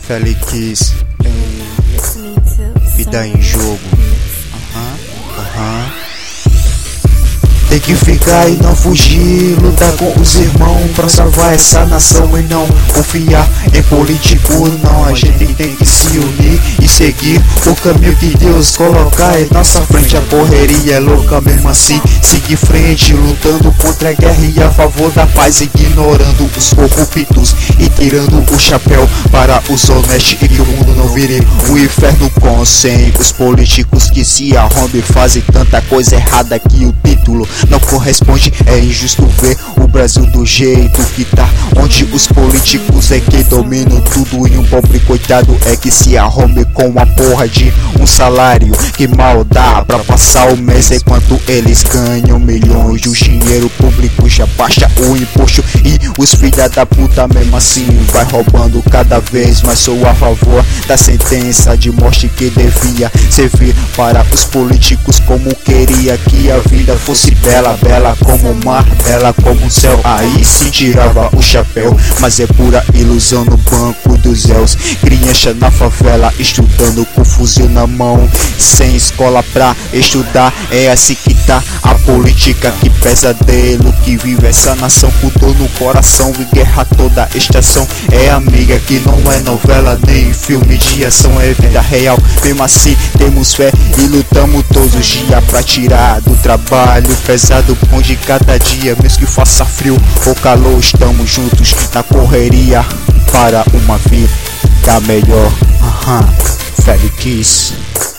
Felix, vida em jogo. Tem que ficar e não fugir, lutar com os irmãos pra salvar essa nação e não confiar em político, não. A gente tem que se unir e seguir o caminho que Deus colocar em nossa frente. A correria é louca mesmo assim, seguir frente, lutando contra a guerra e a favor da paz, ignorando os corruptos e tirando o chapéu para os honestos, e que o mundo não vire o inferno com sem os políticos que se arrombem, fazem tanta coisa errada que o título não corresponde. É injusto ver o Brasil do jeito que tá, onde os políticos é que dominam tudo e um pobre coitado é que se arrombe com a porra de um salário que mal dá pra passar o mês, enquanto eles ganham milhões. O dinheiro público já baixa o imposto e os filha da puta mesmo assim vai roubando cada vez mais. Sou a favor da sentença de morte que devia servir para os políticos, como queria que a vida fosse bela, bela como o mar, bela como o céu. Aí se tirava o chapéu, mas é pura ilusão no banco dos réus. Criança na favela estudando com fuzil na mão, sem escola pra estudar. É assim que tá a política, que pesadelo que vive essa nação, com dor no coração e guerra toda estação. É amiga que não é novela nem filme de ação, é vida real. Mesmo assim temos fé e lutamos todos os dias pra tirar do trabalho pesado pão de cada dia, mesmo que faça frio ou calor, estamos juntos na correria para uma vida melhor. Felix.